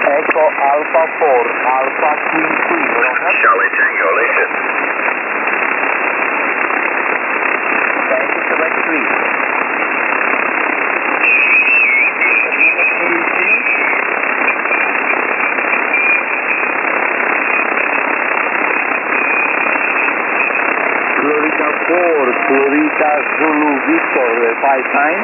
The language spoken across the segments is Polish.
Echo Alpha 4, Alpha Queen Queen, Roger. Charlie Tango, listen. Thank you, 73. Florida 4, Florida Zulu Victor, 59.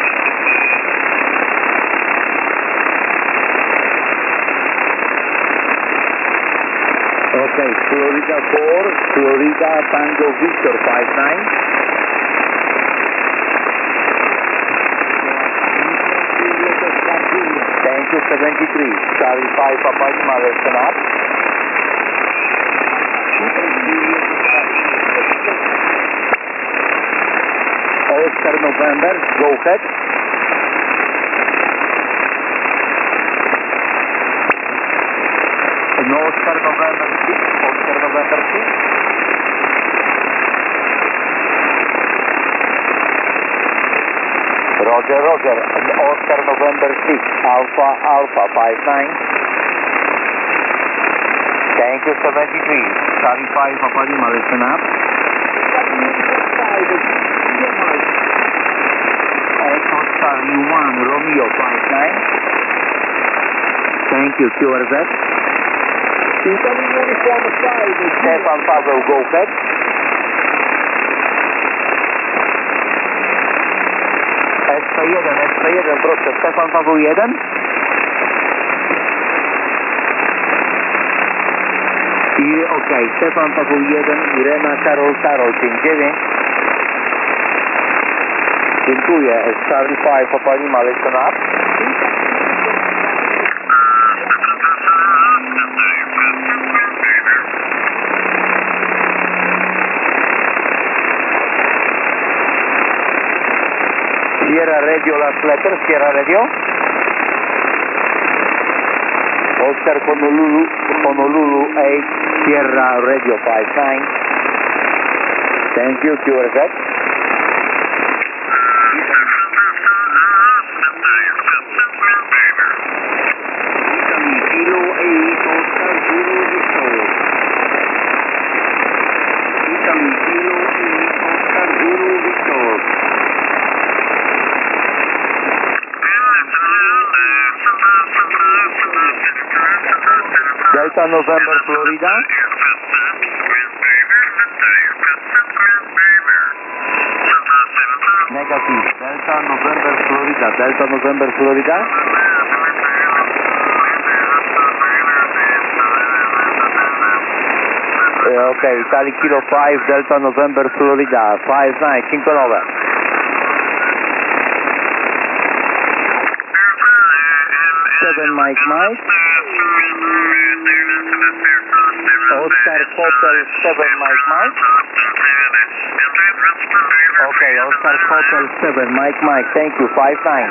Okay, Florida 4, Florida Tango Victor, 59. Thank you, 73. Charlie 5, Papa Lima, listen up. Oscar November, go ahead. No, Oscar November 6, Oscar November 6. Roger, Roger, Oscar November 6, Alpha, Alpha, 59. Thank you, 73. Charlie 5, Papa Lima, listen up. Echo Charlie 1, Romeo 59. Thank you, QRZ. Stefan Paweł, go ahead. SP1, proszę, Stefan Paweł 1. I okej, Stefan Paweł 1, Irena Karol 59. Dziękuję. Charlie 5, Papa Lima, listen up. Sierra Radio, last letter, Sierra Radio. Oscar Honolulu 8, Sierra Radio 59. Thank you, QRZ. Delta November, Florida. Negative. Delta November, Florida. Delta November, Florida. Okay, Italy Kilo 5, Delta November, Florida. 59, 59. Mike Mike. Oscar Hotel 7 Mike Mike. Okay, Oscar Hotel 7 Mike Mike. Thank you. 59.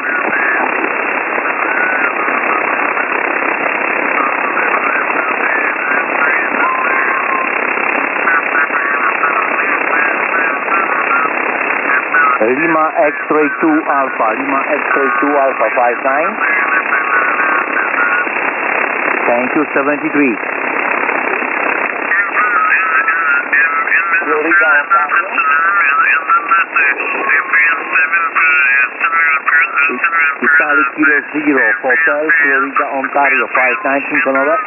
Lima X-ray 2 Alpha. Lima X-ray 2 Alpha. 59. Thank you, 73. Florida, Ontario. Italy Kilo 0, Hotel, Florida, Ontario, 519, Conova.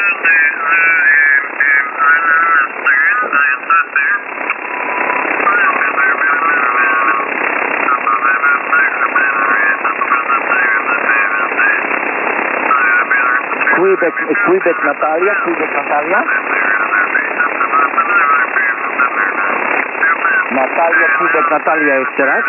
Quebec, Natalia, Natalia, Quebec, Natalia, jeszcze raz.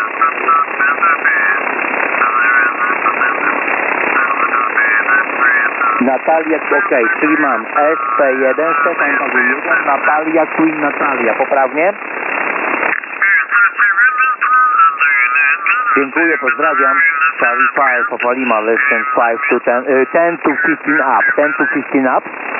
Natalia, okej, czyli mam SP1, Stefan Paweł 1, Natalia, Queen, Natalia, poprawnie? Dziękuję, pozdrawiam. Charlie 5, Papa Lima, listen 5 to 10, 10 to 15 up, 10 to 15 up.